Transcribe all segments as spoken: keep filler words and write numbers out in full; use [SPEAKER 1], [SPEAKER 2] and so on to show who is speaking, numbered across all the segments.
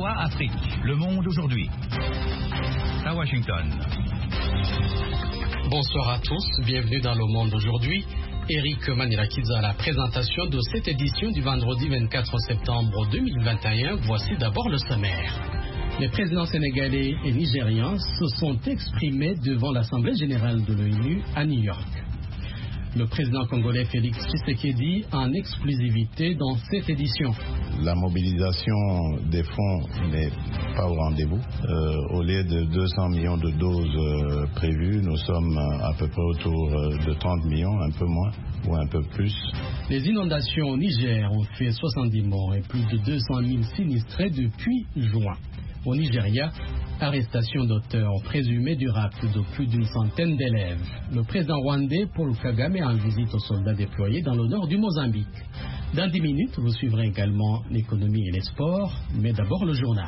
[SPEAKER 1] V O A Afrique, Le Monde aujourd'hui. À Washington.
[SPEAKER 2] Bonsoir à tous, bienvenue dans Le Monde aujourd'hui. Eric Manirakidze à la présentation de cette édition du vendredi vingt-quatre septembre deux mille vingt et un. Voici d'abord le sommaire. Les présidents sénégalais et nigérians se sont exprimés devant l'Assemblée générale de l'ONU à New York. Le président congolais Félix Tshisekedi en exclusivité dans cette édition.
[SPEAKER 3] La mobilisation des fonds n'est pas au rendez-vous. Euh, au lieu de deux cents millions de doses euh, prévues, nous sommes à peu près autour de trente millions, un peu moins ou un peu plus.
[SPEAKER 2] Les inondations au Niger ont fait soixante-dix morts et plus de deux cent mille sinistrés depuis juin. Au Nigeria, arrestation d'auteurs présumés du rapt de plus d'une centaine d'élèves. Le président rwandais Paul Kagame en visite aux soldats déployés dans le nord du Mozambique. Dans dix minutes, vous suivrez également l'économie et les sports, mais d'abord le journal.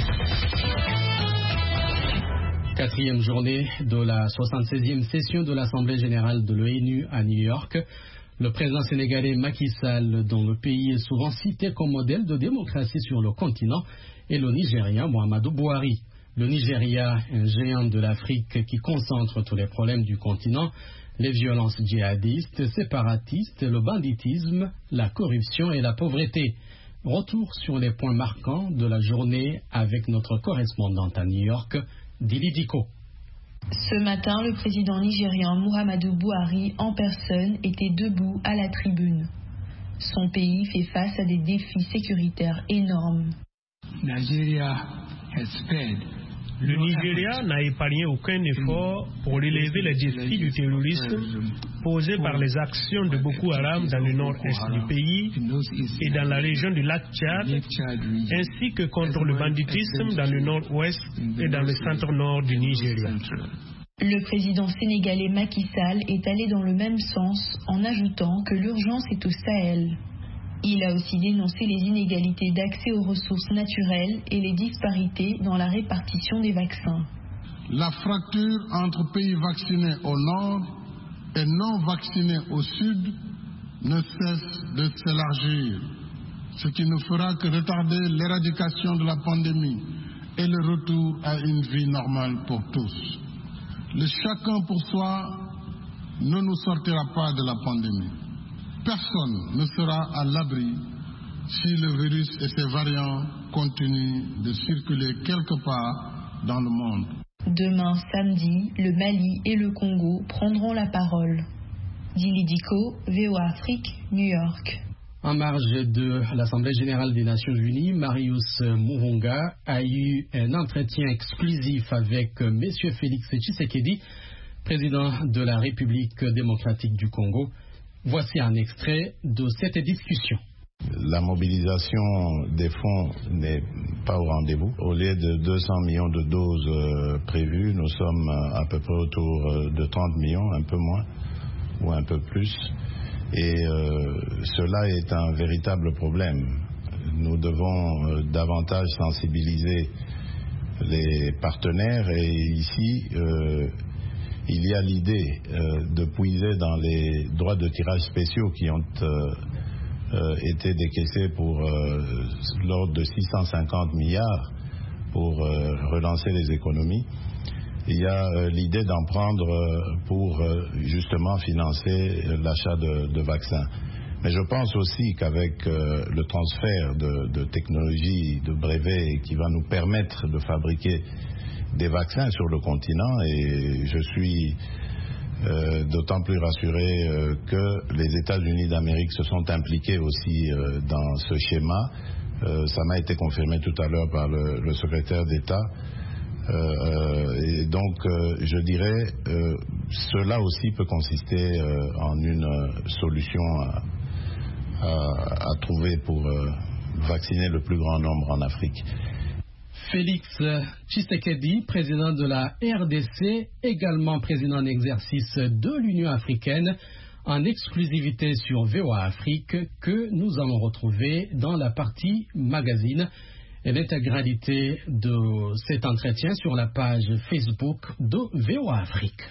[SPEAKER 2] Quatrième journée de la soixante-seizième session de l'Assemblée générale de l'ONU à New York. Le président sénégalais Macky Sall, dont le pays est souvent cité comme modèle de démocratie sur le continent, et le Nigérien Muhammadu Buhari. Le Nigeria, un géant de l'Afrique qui concentre tous les problèmes du continent, les violences djihadistes, séparatistes, le banditisme, la corruption et la pauvreté. Retour sur les points marquants de la journée avec notre correspondante à New York, Dili Diko.
[SPEAKER 4] Ce matin, le président nigérian Muhammadu Buhari en personne était debout à la tribune. Son pays fait face à des défis sécuritaires énormes.
[SPEAKER 5] Le Nigeria n'a épargné aucun effort pour relever les défis du terrorisme posés par les actions de Boko Haram dans le nord-est du pays et dans la région du lac Tchad, ainsi que contre le banditisme dans le nord-ouest et dans le centre-nord du Nigeria.
[SPEAKER 4] Le président sénégalais Macky Sall est allé dans le même sens en ajoutant que l'urgence est au Sahel. Il a aussi dénoncé les inégalités d'accès aux ressources naturelles et les disparités dans la répartition des vaccins.
[SPEAKER 6] La fracture entre pays vaccinés au nord et non vaccinés au sud ne cesse de s'élargir, ce qui ne fera que retarder l'éradication de la pandémie et le retour à une vie normale pour tous. Le chacun pour soi ne nous sortira pas de la pandémie. Personne ne sera à l'abri si le virus et ses variants continuent de circuler quelque part dans le monde.
[SPEAKER 4] Demain samedi, le Mali et le Congo prendront la parole. Dili Diko, V O A Afrique, New York.
[SPEAKER 2] En marge de l'Assemblée générale des Nations unies, Marius Mouhunga a eu un entretien exclusif avec M. Félix Tshisekedi, président de la République démocratique du Congo. Voici un extrait de cette discussion.
[SPEAKER 3] La mobilisation des fonds n'est pas au rendez-vous. Au lieu de deux cents millions de doses euh, prévues, nous sommes à peu près autour de trente millions, un peu moins ou un peu plus. Et euh, cela est un véritable problème. Nous devons euh, davantage sensibiliser les partenaires et ici... Euh, il y a l'idée euh, de puiser dans les droits de tirage spéciaux qui ont euh, euh, été décaissés pour euh, l'ordre de six cent cinquante milliards pour euh, relancer les économies. Il y a euh, l'idée d'en prendre euh, pour euh, justement financer l'achat de, de vaccins. Mais je pense aussi qu'avec euh, le transfert de, de technologies, de brevets qui va nous permettre de fabriquer des vaccins sur le continent, et je suis euh, d'autant plus rassuré euh, que les États-Unis d'Amérique se sont impliqués aussi euh, dans ce schéma. Euh, ça m'a été confirmé tout à l'heure par le, le secrétaire d'État. Euh, euh, et donc, euh, je dirais, euh, cela aussi peut consister euh, en une euh, solution à, à, à trouver pour euh, vacciner le plus grand nombre en Afrique.
[SPEAKER 2] Félix Tshisekedi, président de la R D C, également président en exercice de l'Union africaine, en exclusivité sur V O A Afrique, que nous allons retrouver dans la partie magazine. Et l'intégralité de cet entretien sur la page Facebook de V O A Afrique.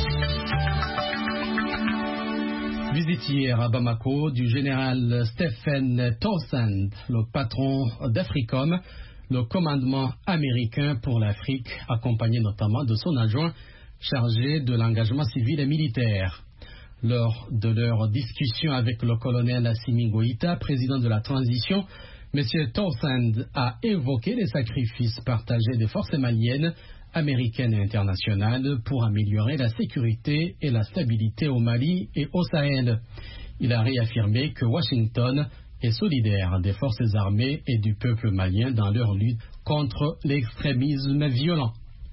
[SPEAKER 2] Visite hier à Bamako du général Stephen Townsend, le patron d'Africom, le commandement américain pour l'Afrique, accompagné notamment de son adjoint chargé de l'engagement civil et militaire. Lors de leur discussion avec le colonel Assimi Goïta, président de la transition, M. Townsend a évoqué les sacrifices partagés des forces maliennes, américaines et internationales pour améliorer la sécurité et la stabilité au Mali et au Sahel. Il a réaffirmé que Washington est solidaire des forces armées et du peuple malien dans leur lutte contre l'extrémisme violent.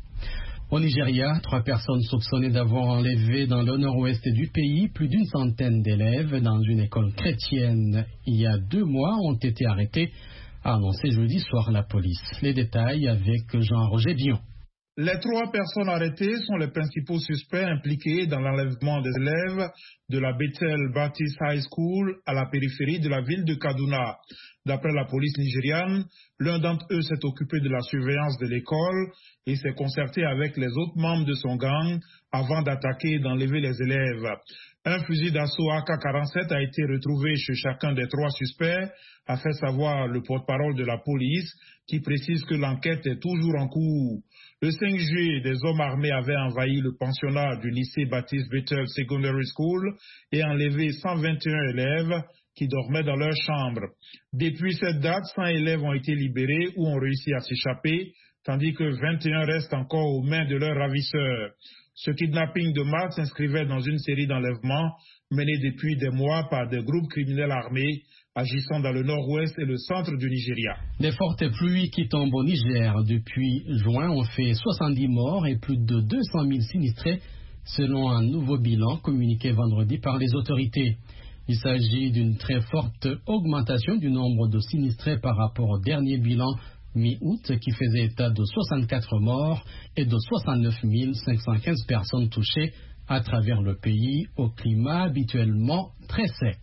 [SPEAKER 2] Au Nigeria, trois personnes soupçonnées d'avoir enlevé dans le nord-ouest du pays plus d'une centaine d'élèves dans une école chrétienne il y a deux mois ont été arrêtées, a annoncé jeudi soir la police. Les détails avec Jean-Roger Dion.
[SPEAKER 7] Les trois personnes arrêtées sont les principaux suspects impliqués dans l'enlèvement des élèves de la Bethel Baptist High School à la périphérie de la ville de Kaduna. D'après la police nigériane, l'un d'entre eux s'est occupé de la surveillance de l'école et s'est concerté avec les autres membres de son gang avant d'attaquer et d'enlever les élèves. Un fusil d'assaut A K quarante-sept a été retrouvé chez chacun des trois suspects, a fait savoir le porte-parole de la police qui précise que l'enquête est toujours en cours. Le cinq juillet, des hommes armés avaient envahi le pensionnat du lycée Baptist Bethel Secondary School et enlevé cent vingt et un élèves qui dormaient dans leur chambre. Depuis cette date, cent élèves ont été libérés ou ont réussi à s'échapper, tandis que vingt et un restent encore aux mains de leurs ravisseurs. Ce kidnapping de masse s'inscrivait dans une série d'enlèvements menés depuis des mois par des groupes criminels armés agissant dans le nord-ouest et le centre du Nigeria.
[SPEAKER 2] Les fortes pluies qui tombent au Niger depuis juin ont fait soixante-dix morts et plus de deux cent mille sinistrés, selon un nouveau bilan communiqué vendredi par les autorités. Il s'agit d'une très forte augmentation du nombre de sinistrés par rapport au dernier bilan mi-août qui faisait état de soixante-quatre morts et de soixante-neuf mille cinq cent quinze personnes touchées à travers le pays au climat habituellement très sec.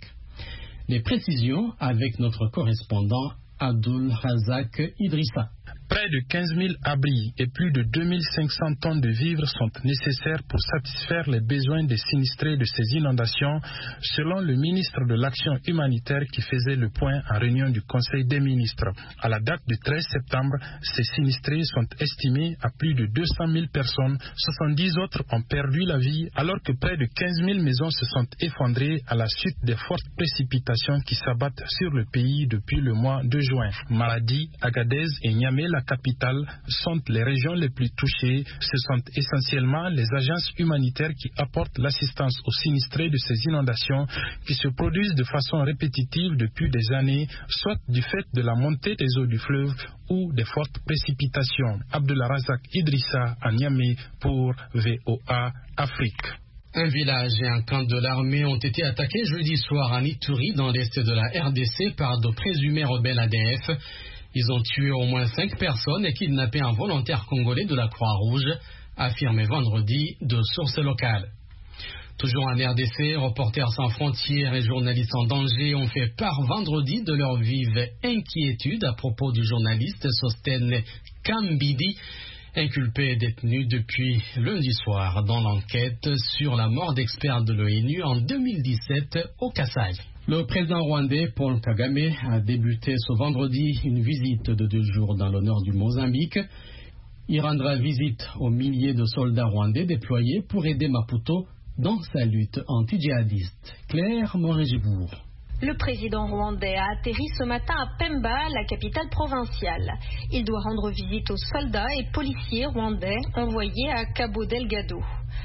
[SPEAKER 2] Les précisions avec notre correspondant Abdul Razak Idrissa.
[SPEAKER 8] Près de quinze mille abris et plus de deux mille cinq cents tonnes de vivres sont nécessaires pour satisfaire les besoins des sinistrés de ces inondations, selon le ministre de l'Action humanitaire qui faisait le point en réunion du Conseil des ministres. À la date du treize septembre, ces sinistrés sont estimés à plus de deux cent mille personnes. soixante-dix autres ont perdu la vie, alors que près de quinze mille maisons se sont effondrées à la suite des fortes précipitations qui s'abattent sur le pays depuis le mois de juin. Maradi, Agadez et Niamey, la capitale, sont les régions les plus touchées. Ce sont essentiellement les agences humanitaires qui apportent l'assistance aux sinistrés de ces inondations qui se produisent de façon répétitive depuis des années, soit du fait de la montée des eaux du fleuve ou des fortes précipitations. Abdullah Razak Idrissa à Niamey pour V O A Afrique.
[SPEAKER 2] Un village et un camp de l'armée ont été attaqués jeudi soir à Ituri, dans l'est de la R D C, par de présumés rebelles A D F. Ils ont tué au moins cinq personnes et kidnappé un volontaire congolais de la Croix-Rouge, affirmé vendredi de sources locales. Toujours en R D C, Reporters sans frontières et journalistes en danger ont fait part vendredi de leur vive inquiétude à propos du journaliste Sostène Kambidi, inculpé et détenu depuis lundi soir dans l'enquête sur la mort d'experts de l'ONU en deux mille dix-sept au Kasaï. Le président rwandais Paul Kagame a débuté ce vendredi une visite de deux jours dans le nord du Mozambique. Il rendra visite aux milliers de soldats rwandais déployés pour aider Maputo dans sa lutte anti-djihadiste. Claire Morin-Gibourg.
[SPEAKER 9] Le président rwandais a atterri ce matin à Pemba, la capitale provinciale. Il doit rendre visite aux soldats et policiers rwandais envoyés à Cabo Delgado.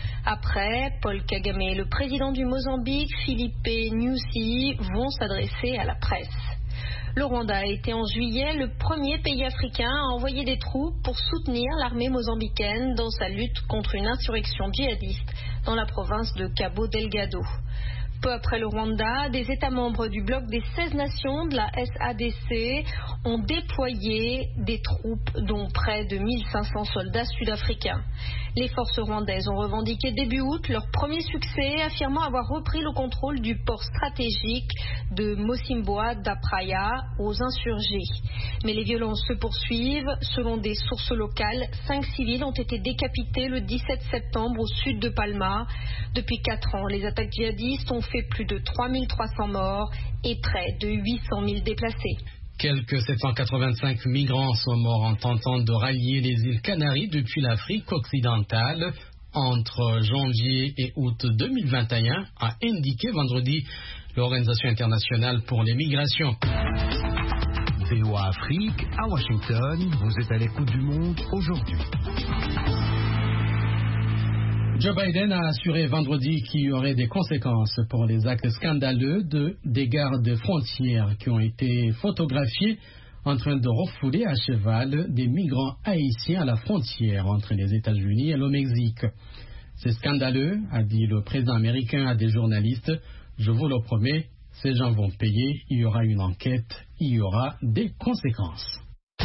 [SPEAKER 9] Après, Paul Kagame et le président du Mozambique, Philippe Nyusi, vont s'adresser à la presse. Le Rwanda a été en juillet le premier pays africain à envoyer des troupes pour soutenir l'armée mozambicaine dans sa lutte contre une insurrection djihadiste dans la province de Cabo Delgado. Peu après le Rwanda, des États membres du bloc des seize nations de la S A D C ont déployé des troupes, dont près de mille cinq cents soldats sud-africains. Les forces rwandaises ont revendiqué début août leur premier succès, affirmant avoir repris le contrôle du port stratégique de Mosimboa d'Apraya aux insurgés. Mais les violences se poursuivent. Selon des sources locales, cinq civils ont été décapités le dix-sept septembre au sud de Palma. Depuis quatre ans, les attaques djihadistes ont fait plus de trois mille trois cents morts et près de huit cent mille déplacés.
[SPEAKER 2] Quelques sept cent quatre-vingt-cinq migrants sont morts en tentant de rallier les îles Canaries depuis l'Afrique occidentale entre janvier et août deux mille vingt et un, a indiqué vendredi l'Organisation internationale pour les migrations.
[SPEAKER 1] V O A Afrique, à Washington, vous êtes à l'écoute du monde aujourd'hui.
[SPEAKER 2] Joe Biden a assuré vendredi qu'il y aurait des conséquences pour les actes scandaleux de, des gardes frontières qui ont été photographiés en train de refouler à cheval des migrants haïtiens à la frontière entre les États-Unis et le Mexique. C'est scandaleux, a dit le président américain à des journalistes. Je vous le promets, ces gens vont payer, il y aura une enquête, il y aura des conséquences.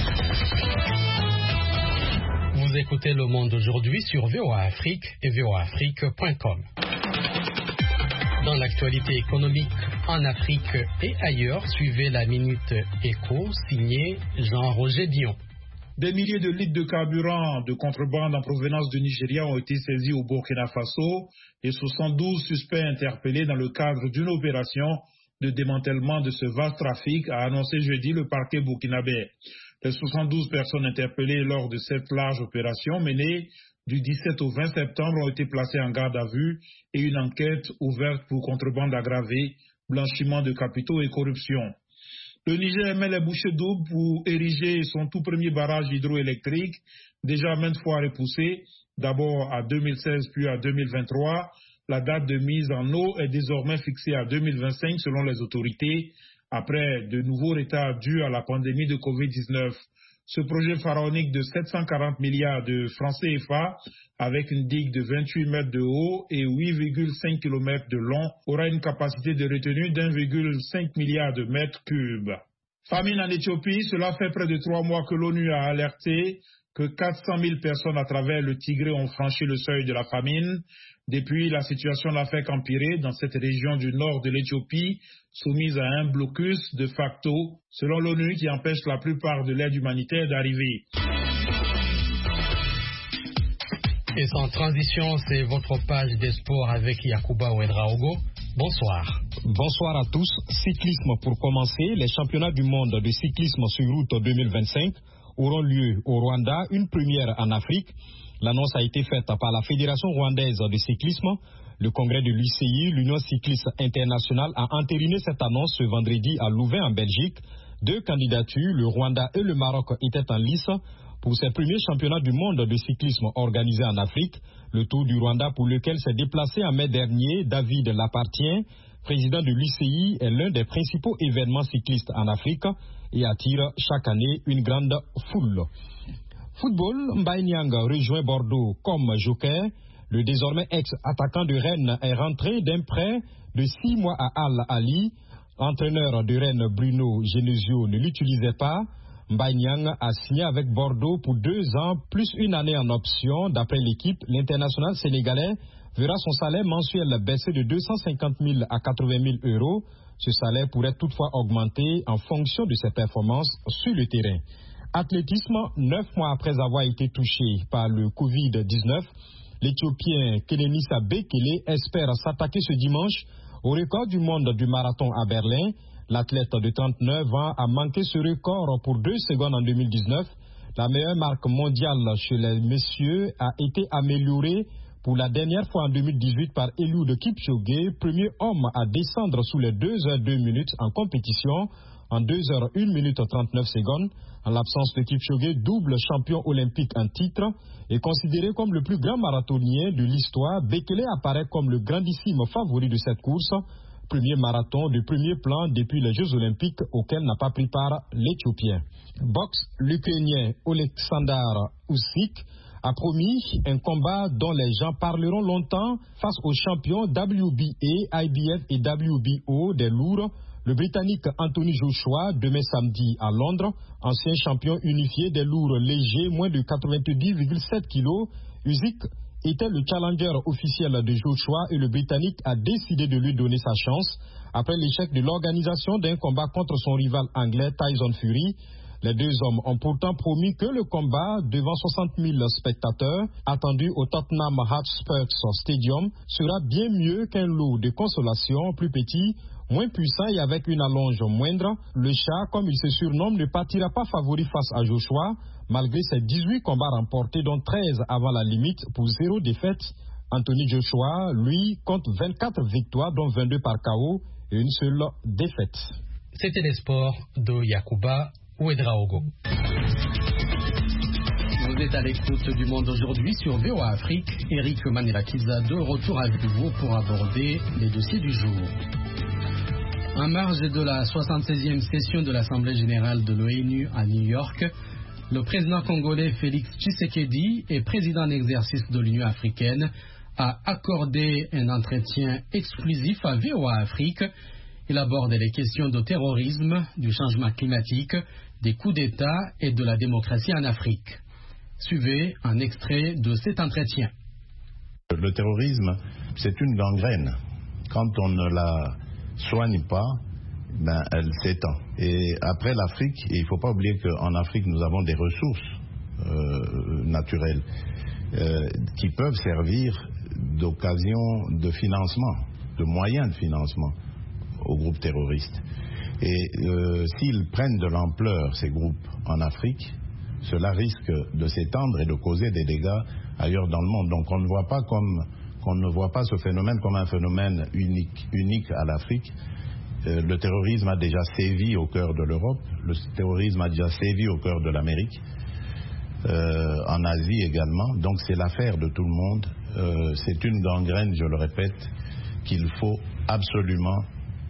[SPEAKER 2] Vous écoutez Le Monde aujourd'hui sur V O A Afrique et V O A Afrique point com. Dans l'actualité économique en Afrique et ailleurs, suivez la Minute Éco, signée Jean-Roger Dion.
[SPEAKER 7] Des milliers de litres de carburant de contrebande en provenance du Nigeria ont été saisis au Burkina Faso et soixante-douze suspects interpellés dans le cadre d'une opération de démantèlement de ce vaste trafic, a annoncé jeudi le parquet burkinabé. Les soixante-douze personnes interpellées lors de cette large opération menée du dix-sept au vingt septembre ont été placées en garde à vue et une enquête ouverte pour contrebande aggravée, blanchiment de capitaux et corruption. Le Niger met les bouchées doubles pour ériger son tout premier barrage hydroélectrique, déjà maintes fois repoussé, d'abord à deux mille seize puis à deux mille vingt-trois. La date de mise en eau est désormais fixée à deux mille vingt-cinq selon les autorités, après de nouveaux retards dus à la pandémie de covid dix-neuf. Ce projet pharaonique de sept cent quarante milliards de francs C F A, avec une digue de vingt-huit mètres de haut et huit virgule cinq kilomètres de long, aura une capacité de retenue d'un virgule cinq milliard de mètres cubes. Famine en Éthiopie, cela fait près de trois mois que l'ONU a alerté que quatre cent mille personnes à travers le Tigré ont franchi le seuil de la famine. Depuis, la situation n'a fait qu'empirer dans cette région du nord de l'Éthiopie, soumise à un blocus de facto, selon l'ONU, qui empêche la plupart de l'aide humanitaire d'arriver.
[SPEAKER 2] Et sans transition, c'est votre page des sports avec Yacouba Ouedraogo. Bonsoir.
[SPEAKER 10] Bonsoir à tous. Cyclisme pour commencer. Les championnats du monde de cyclisme sur route deux mille vingt-cinq auront lieu au Rwanda, une première en Afrique. L'annonce a été faite par la Fédération rwandaise de cyclisme. Le congrès de l'U C I, l'Union cycliste internationale, a entériné cette annonce ce vendredi à Louvain en Belgique. Deux candidatures, le Rwanda et le Maroc, étaient en lice pour ces premiers championnats du monde de cyclisme organisés en Afrique. Le Tour du Rwanda, pour lequel s'est déplacé en mai dernier David Lapartien, président de l'U C I, est l'un des principaux événements cyclistes en Afrique et attire chaque année une grande foule. Football, Mbaye Niang rejoint Bordeaux comme joker. Le désormais ex-attaquant de Rennes est rentré d'un prêt de six mois à Al Ali. L'entraîneur de Rennes, Bruno Genesio, ne l'utilisait pas. Mbaye Niang a signé avec Bordeaux pour deux ans, plus une année en option. D'après l'équipe, l'international sénégalais verra son salaire mensuel baisser de deux cent cinquante mille à quatre-vingt mille euros. Ce salaire pourrait toutefois augmenter en fonction de ses performances sur le terrain. Athlétisme, neuf mois après avoir été touché par le covid dix-neuf, l'Éthiopien Kenenisa Bekele espère s'attaquer ce dimanche au record du monde du marathon à Berlin. L'athlète de trente-neuf ans a manqué ce record pour deux secondes en deux mille dix-neuf. La meilleure marque mondiale chez les messieurs a été améliorée pour la dernière fois en deux mille dix-huit par Eliud Kipchoge, premier homme à descendre sous les deux heures deux minutes en compétition, en deux heures une minute trente-neuf secondes. En l'absence de Kipchoge, double champion olympique en titre, et considéré comme le plus grand marathonien de l'histoire, Bekele apparaît comme le grandissime favori de cette course. Premier marathon de premier plan depuis les Jeux olympiques auxquels n'a pas pris part l'Éthiopien. Boxe, l'Ukrainien Oleksandr Usyk a promis un combat dont les gens parleront longtemps face aux champions W B A, I B F et W B O des lourds. Le Britannique Anthony Joshua, demain samedi à Londres, ancien champion unifié des lourds légers, moins de quatre-vingt-dix virgule sept kilos, Usyk était le challenger officiel de Joshua et le Britannique a décidé de lui donner sa chance après l'échec de l'organisation d'un combat contre son rival anglais Tyson Fury. Les deux hommes ont pourtant promis que le combat devant soixante mille spectateurs attendu au Tottenham Hotspur Stadium sera bien mieux qu'un lot de consolation plus petit Moins puissant et avec une allonge moindre, le chat, comme il se surnomme, ne partira pas favori face à Joshua, malgré ses dix-huit combats remportés, dont treize avant la limite pour zéro défaite. Anthony Joshua, lui, compte vingt-quatre victoires, dont vingt-deux par K O et une seule défaite.
[SPEAKER 2] C'était les sports de Yacouba Ouedraogo. Vous êtes à l'écoute du Monde aujourd'hui sur V O A Afrique. Eric Manirakiza de retour avec vous pour aborder les dossiers du jour. En marge de la soixante-seizième session de l'Assemblée générale de l'ONU à New York, le président congolais Félix Tshisekedi et président en exercice de l'Union africaine a accordé un entretien exclusif à V O A Afrique. Il aborde les questions de terrorisme, du changement climatique, des coups d'État et de la démocratie en Afrique. Suivez un extrait de cet entretien.
[SPEAKER 3] Le terrorisme, c'est une gangrène. Quand on ne la soigne pas, ben, elle s'étend. Et après l'Afrique, il ne faut pas oublier qu'en Afrique, nous avons des ressources euh, naturelles euh, qui peuvent servir d'occasion de financement, de moyens de financement aux groupes terroristes. Et euh, s'ils prennent de l'ampleur, ces groupes, en Afrique, cela risque de s'étendre et de causer des dégâts ailleurs dans le monde. Donc on ne voit pas comme qu'on ne voit pas ce phénomène comme un phénomène unique, unique à l'Afrique. Euh, le terrorisme a déjà sévi au cœur de l'Europe, le terrorisme a déjà sévi au cœur de l'Amérique, euh, en Asie également. Donc c'est l'affaire de tout le monde. Euh, c'est une gangrène, je le répète, qu'il faut absolument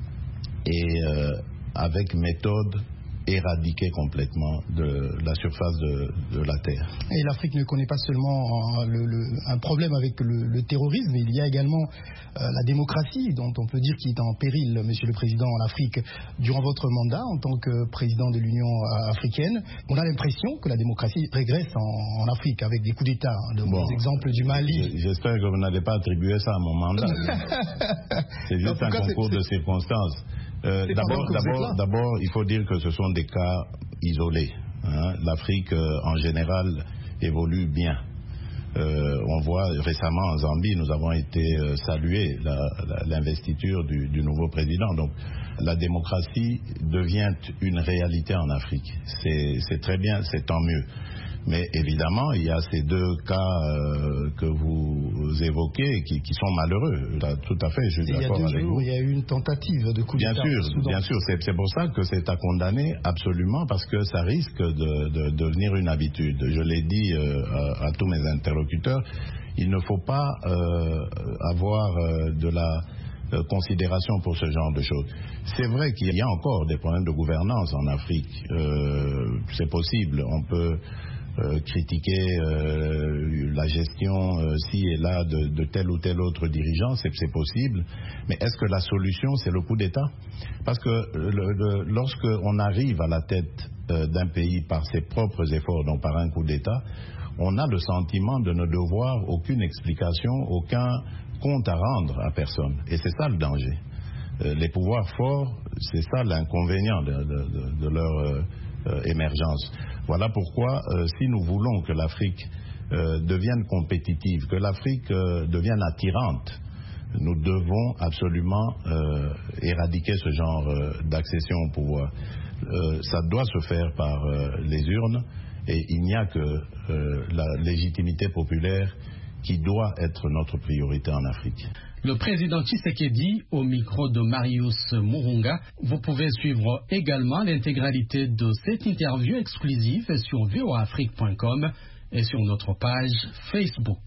[SPEAKER 3] et euh, avec méthode éradiquer complètement de la surface de, de la Terre.
[SPEAKER 11] Et l'Afrique ne connaît pas seulement le, le, un problème avec le, le terrorisme, il y a également euh, la démocratie, dont on peut dire qu'il est en péril, Monsieur le Président, en Afrique, durant votre mandat en tant que président de l'Union africaine. On a l'impression que la démocratie régresse en, en Afrique, avec des coups d'État, de bon, bons exemples du Mali.
[SPEAKER 3] J'espère que vous n'allez pas attribuer ça à mon mandat. C'est juste un cas, concours de circonstances. Euh, d'abord, d'abord, d'abord, il faut dire que ce sont des cas isolés. Hein. L'Afrique, euh, en général, évolue bien. Euh, on voit récemment en Zambie, nous avons été euh, salués la, la, l'investiture du, du nouveau président. Donc, la démocratie devient une réalité en Afrique. C'est, c'est très bien, c'est tant mieux. Mais évidemment, il y a ces deux cas euh, que vous évoquez qui, qui sont malheureux. Là, tout à fait, je suis d'accord avec vous.
[SPEAKER 11] Il y a eu une tentative de coup d'État.
[SPEAKER 3] Bien sûr, bien sûr. C'est, c'est pour ça que c'est à condamner absolument, parce que ça risque de, de, de devenir une habitude. Je l'ai dit euh, à, à tous mes interlocuteurs, il ne faut pas euh, avoir euh, de la Euh, considération pour ce genre de choses. C'est vrai qu'il y a encore des problèmes de gouvernance en Afrique. Euh, c'est possible. On peut euh, critiquer euh, la gestion euh, ci et là de, de tel ou tel autre dirigeant. C'est, c'est possible. Mais est-ce que la solution, c'est le coup d'État? Parce que le, le, lorsque on arrive à la tête euh, d'un pays par ses propres efforts, donc par un coup d'État, on a le sentiment de ne devoir aucune explication, aucun compte à rendre à personne. Et c'est ça le danger. Euh, les pouvoirs forts, c'est ça l'inconvénient de, de, de, de leur euh, euh, émergence. Voilà pourquoi, euh, si nous voulons que l'Afrique euh, devienne compétitive, que l'Afrique euh, devienne attirante, nous devons absolument euh, éradiquer ce genre euh, d'accession au pouvoir. Euh, ça doit se faire par euh, les urnes, et il n'y a que euh, la légitimité populaire qui doit être notre priorité en Afrique.
[SPEAKER 2] Le président Tshisekedi au micro de Marius Murunga. Vous pouvez suivre également l'intégralité de cette interview exclusive sur v o a afrique point com et sur notre page Facebook.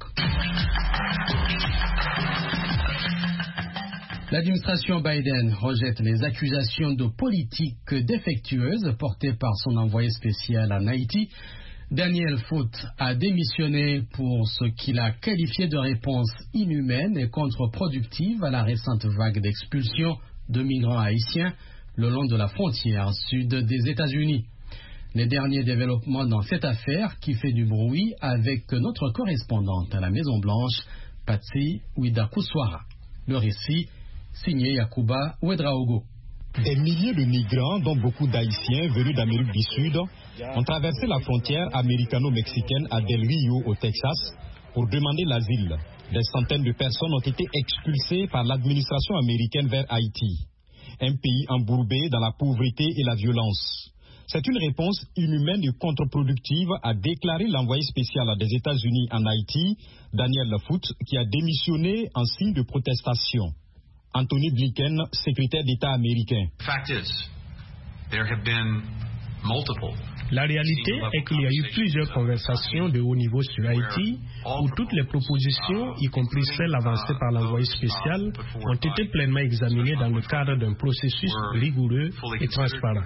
[SPEAKER 2] L'administration Biden rejette les accusations de politique défectueuse portées par son envoyé spécial en Haïti. Daniel Foote a démissionné pour ce qu'il a qualifié de réponse inhumaine et contre-productive à la récente vague d'expulsion de migrants haïtiens le long de la frontière sud des États-Unis. Les derniers développements dans cette affaire qui fait du bruit avec notre correspondante à la Maison-Blanche, Patsy Ouidakouswara. Le récit, signé Yacouba Ouedraogo.
[SPEAKER 10] Des milliers de migrants, dont beaucoup d'Haïtiens venus d'Amérique du Sud, ont traversé la frontière américano-mexicaine à Del Rio, au Texas, pour demander l'asile. Des centaines de personnes ont été expulsées par l'administration américaine vers Haïti. un pays embourbé dans la pauvreté et la violence. C'est une réponse inhumaine et contre-productive, a déclaré l'envoyé spécial des États-Unis en Haïti, Daniel Foote, qui a démissionné en signe de protestation. Anthony Blinken, secrétaire d'État américain.
[SPEAKER 12] Fact is, there have been multiple
[SPEAKER 5] La réalité est qu'il y a eu plusieurs conversations de haut niveau sur Haïti où toutes les propositions, y compris celles avancées par l'envoyé spécial, ont été pleinement examinées dans le cadre d'un processus rigoureux et transparent.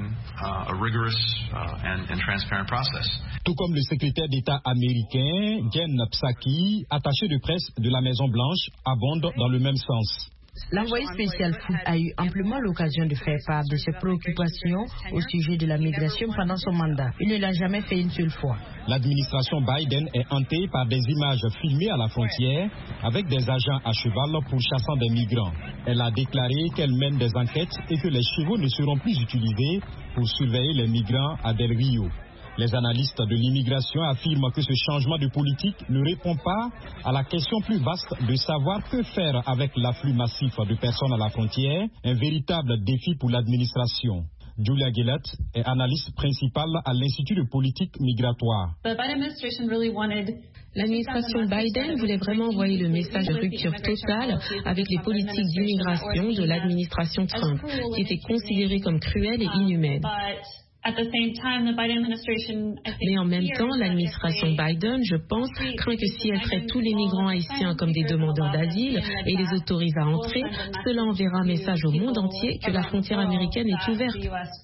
[SPEAKER 10] Tout comme le secrétaire d'État américain, Jen Psaki, attaché de presse de la Maison-Blanche, abonde dans le même sens.
[SPEAKER 13] L'envoyé spécial Foote a eu amplement l'occasion de faire part de ses préoccupations au sujet de la migration pendant son mandat. Il ne l'a jamais fait une seule fois.
[SPEAKER 10] L'administration Biden est hantée par des images filmées à la frontière avec des agents à cheval pourchassant des migrants. Elle a déclaré qu'elle mène des enquêtes et que les chevaux ne seront plus utilisés pour surveiller les migrants à Del Rio. Les analystes de l'immigration affirment que ce changement de politique ne répond pas à la question plus vaste de savoir que faire avec l'afflux massif de personnes à la frontière, un véritable défi pour l'administration. Julia Gillett est analyste principale à l'Institut de politique migratoire.
[SPEAKER 14] L'administration Biden voulait vraiment envoyer le message de rupture totale avec les politiques d'immigration de l'administration Trump, qui étaient considérées comme cruelles et inhumaines. Mais en même temps, l'administration Biden, je pense, craint que si elle traite tous les migrants haïtiens comme des demandeurs d'asile et les autorise à entrer, cela enverra un message au monde entier que la frontière américaine est ouverte.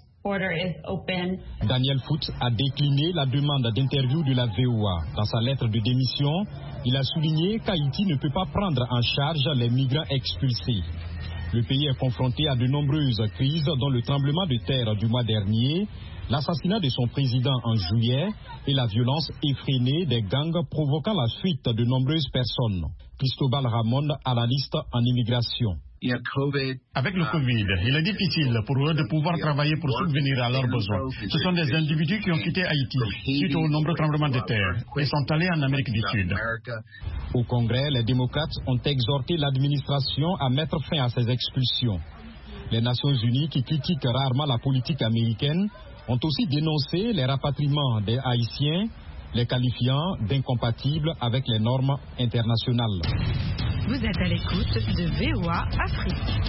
[SPEAKER 10] Daniel Foote a décliné la demande d'interview de la V O A. Dans sa lettre de démission, il a souligné qu'Haïti ne peut pas prendre en charge les migrants expulsés. Le pays est confronté à de nombreuses crises, dont le tremblement de terre du mois dernier, l'assassinat de son président en juillet et la violence effrénée des gangs provoquant la fuite de nombreuses personnes. Cristobal Ramon, analyste en immigration.
[SPEAKER 15] Avec le Covid, il est difficile pour eux de pouvoir travailler pour subvenir à leurs besoins. Ce sont des individus qui ont quitté Haïti suite aux nombreux tremblements de terre et sont allés en Amérique du Sud.
[SPEAKER 10] Au Congrès, les démocrates ont exhorté l'administration à mettre fin à ces expulsions. Les Nations Unies, qui critiquent rarement la politique américaine, ont aussi dénoncé les rapatriements des Haïtiens, les qualifiant d'incompatibles avec les normes internationales.
[SPEAKER 16] Vous êtes à l'écoute de V O A Afrique.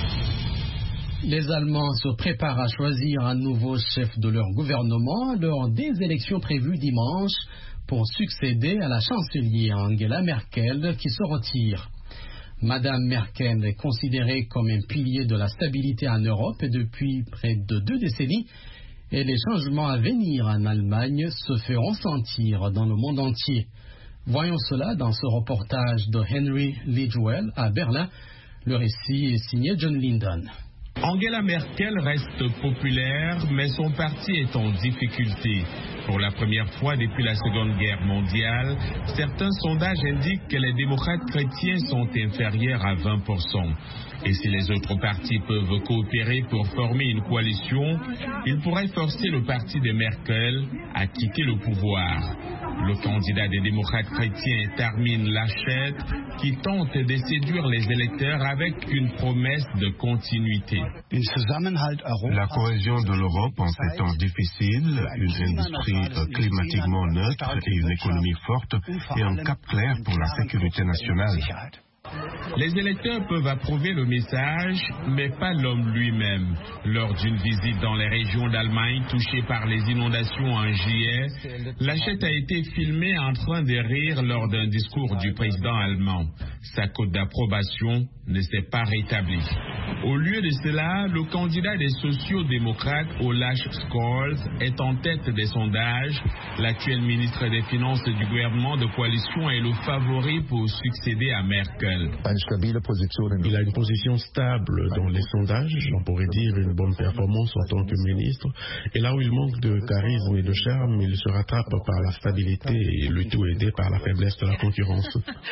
[SPEAKER 2] Les Allemands se préparent à choisir un nouveau chef de leur gouvernement lors des élections prévues dimanche pour succéder à la chancelière Angela Merkel qui se retire. Madame Merkel est considérée comme un pilier de la stabilité en Europe depuis près de deux décennies et les changements à venir en Allemagne se feront sentir dans le monde entier. Voyons cela dans ce reportage de Henry Lidwell à Berlin. Le récit est signé John Linden.
[SPEAKER 17] Angela Merkel reste populaire, mais son parti est en difficulté. Pour la première fois depuis la Seconde Guerre mondiale, certains sondages indiquent que les démocrates chrétiens sont inférieurs à vingt pour cent. Et si les autres partis peuvent coopérer pour former une coalition, ils pourraient forcer le parti de Merkel à quitter le pouvoir. Le candidat des démocrates chrétiens est Armin Laschet, qui tente de séduire les électeurs avec une promesse de continuité.
[SPEAKER 18] La cohésion de l'Europe en ces temps difficiles, une industrie climatiquement neutre et une économie forte et un cap clair pour la sécurité nationale.
[SPEAKER 17] Les électeurs peuvent approuver le message, mais pas l'homme lui-même. Lors d'une visite dans les régions d'Allemagne touchées par les inondations en juillet, Laschet a été filmé en train de rire lors d'un discours du président allemand. Sa cote d'approbation ne s'est pas rétablie. Au lieu de cela, le candidat des sociaux-démocrates, Olaf Scholz, est en tête des sondages. L'actuel ministre des Finances du gouvernement de coalition est le favori pour succéder à Merkel.
[SPEAKER 19] Il a une position stable dans les sondages, on pourrait dire une bonne performance en tant que ministre. Et là où il manque de charisme et de charme, il se rattrape par la stabilité et le tout aidé par la faiblesse de la concurrence.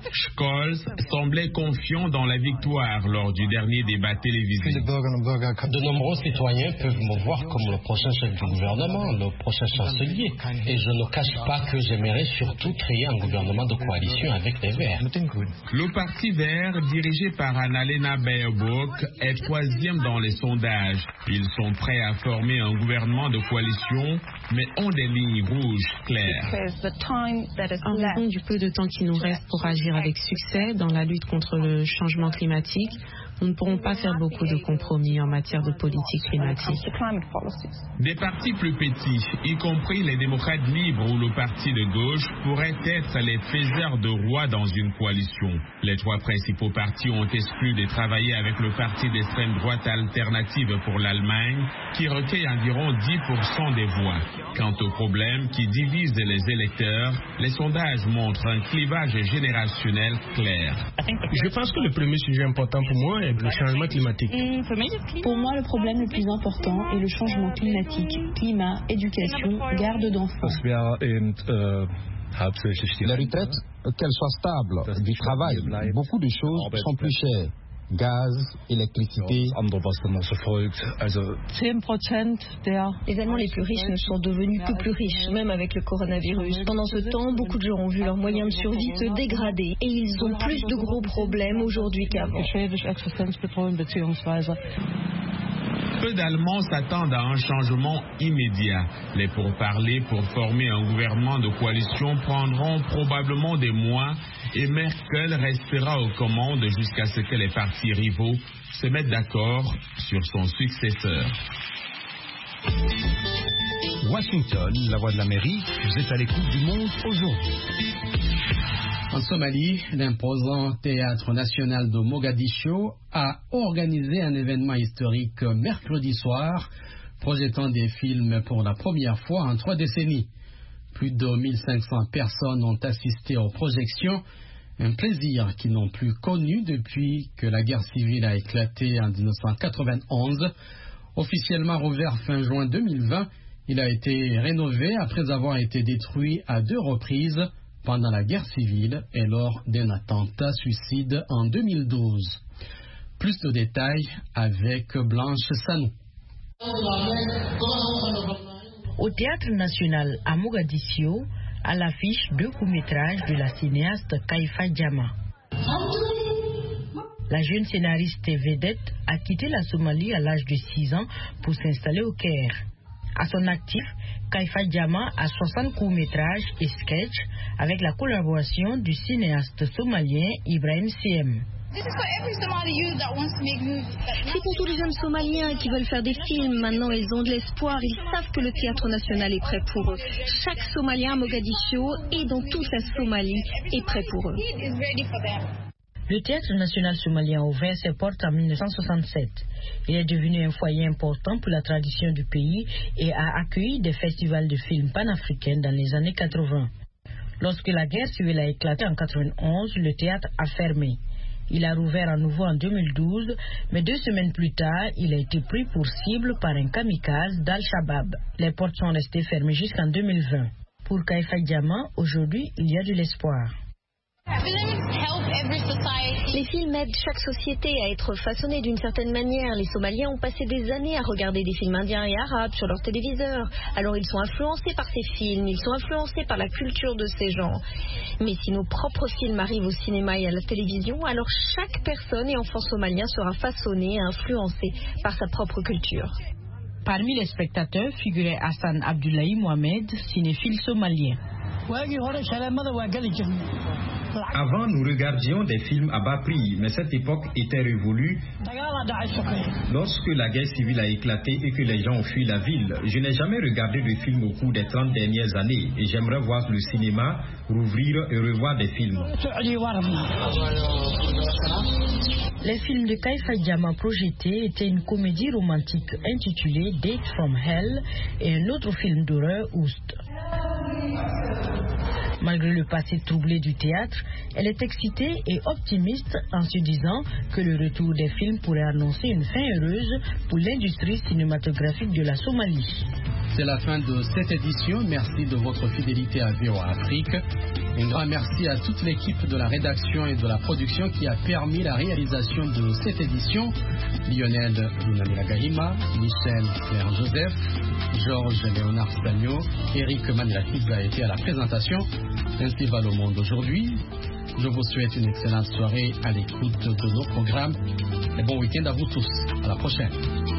[SPEAKER 17] Scholz semblait confiant dans la victoire lors du dernier débat télévisé.
[SPEAKER 20] De nombreux citoyens peuvent me voir comme le prochain chef du gouvernement, le prochain chancelier. Et je ne cache pas que j'aimerais surtout créer un gouvernement de coalition avec les Verts.
[SPEAKER 17] Le Parti Vert, dirigé par Annalena Baerbock, est troisième dans les sondages. Ils sont prêts à former un gouvernement de coalition, mais ont des lignes rouges claires.
[SPEAKER 14] En raison du peu de temps qui nous reste pour agir avec succès dans la lutte contre le changement climatique, nous ne pourrons pas faire beaucoup de compromis en matière de politique climatique.
[SPEAKER 17] Des partis plus petits, y compris les démocrates libres ou le parti de gauche, pourraient être les faiseurs de roi dans une coalition. Les trois principaux partis ont exclu de travailler avec le parti d'extrême droite Alternative pour l'Allemagne, qui recueille environ dix pour cent des voix. Quant au problème qui divise les électeurs, les sondages montrent un clivage générationnel clair.
[SPEAKER 5] Je pense que le premier sujet important pour moi est le changement climatique.
[SPEAKER 4] Pour moi, le problème le plus important est le changement climatique. Climat, éducation, garde d'enfants.
[SPEAKER 10] Les retraites, qu'elles soient stables, du travail, beaucoup de choses sont plus chères. Gaz, électricité.
[SPEAKER 21] Les Allemands les plus riches ne sont devenus que plus riches, même avec le coronavirus. Pendant ce temps, beaucoup de gens ont vu leurs moyens de survie se dégrader et ils ont plus de gros problèmes aujourd'hui qu'avant.
[SPEAKER 17] Peu d'Allemands s'attendent à un changement immédiat. Les pourparlers pour former un gouvernement de coalition prendront probablement des mois et Merkel restera aux commandes jusqu'à ce que les partis rivaux se mettent d'accord sur son successeur.
[SPEAKER 1] Washington, la voix de l'Amérique, vous êtes à l'écoute du monde aujourd'hui.
[SPEAKER 2] En Somalie, l'imposant Théâtre national de Mogadiscio a organisé un événement historique mercredi soir, projetant des films pour la première fois en trois décennies. Plus de mille cinq cents personnes ont assisté aux projections, un plaisir qu'ils n'ont plus connu depuis que la guerre civile a éclaté en dix-neuf cent quatre-vingt-onze. Officiellement rouvert fin juin deux mille vingt, il a été rénové après avoir été détruit à deux reprises pendant la guerre civile et lors d'un attentat suicide en deux mille douze. Plus de détails avec Blanche Sanou.
[SPEAKER 13] Au Théâtre national à Mogadiscio, à l'affiche deux courts-métrages de la cinéaste Kaifa Jama. La jeune scénariste et vedette a quitté la Somalie à l'âge de six ans pour s'installer au Caire. À son actif, Kaifa Jama a soixante courts-métrages et sketchs avec la collaboration du cinéaste somalien Ibrahim Siem.
[SPEAKER 21] C'est pour tous les jeunes somaliens qui veulent faire des films. Maintenant, ils ont de l'espoir. Ils savent que le théâtre national est prêt pour eux. Chaque Somalien à Mogadiscio et dans toute la Somalie est prêt pour eux.
[SPEAKER 13] Le Théâtre national somalien a ouvert ses portes en mille neuf cent soixante-sept. Il est devenu un foyer important pour la tradition du pays et a accueilli des festivals de films panafricains dans les années quatre-vingt. Lorsque la guerre civile a éclaté en quatre-vingt-onze, le théâtre a fermé. Il a rouvert à nouveau en deux mille douze, mais deux semaines plus tard, il a été pris pour cible par un kamikaze d'Al-Shabaab. Les portes sont restées fermées jusqu'en deux mille vingt. Pour Kaifa Jama, aujourd'hui, il y a de l'espoir.
[SPEAKER 21] Les films aident chaque société à être façonnée d'une certaine manière. Les Somaliens ont passé des années à regarder des films indiens et arabes sur leur téléviseur. Alors ils sont influencés par ces films, ils sont influencés par la culture de ces gens. Mais si nos propres films arrivent au cinéma et à la télévision, alors chaque personne et enfant somalien sera façonné et influencé par sa propre culture.
[SPEAKER 13] Parmi les spectateurs figurait Hassan Abdullahi Mohamed, cinéphile somalien.
[SPEAKER 22] Avant, nous regardions des films à bas prix, mais cette époque était révolue. Lorsque la guerre civile a éclaté et que les gens ont fui la ville, je n'ai jamais regardé de film au cours des trente dernières années et j'aimerais voir le cinéma rouvrir et revoir des films.
[SPEAKER 13] Les films de Kaifa Jama projetés étaient une comédie romantique intitulée Date from Hell et un autre film d'horreur, Oust. Malgré le passé troublé du théâtre, elle est excitée et optimiste en se disant que le retour des films pourrait annoncer une fin heureuse pour l'industrie cinématographique de la Somalie.
[SPEAKER 2] C'est la fin de cette édition. Merci de votre fidélité à V O A Afrique. Un grand merci à toute l'équipe de la rédaction et de la production qui a permis la réalisation de cette édition. Lionel Lunamila Gahima, Michel Claire Joseph, Georges Léonard Stagno, Eric Manilakib a été à la présentation. Ainsi va le monde aujourd'hui. Je vous souhaite une excellente soirée à l'écoute de nos programmes et bon week-end à vous tous. À la prochaine.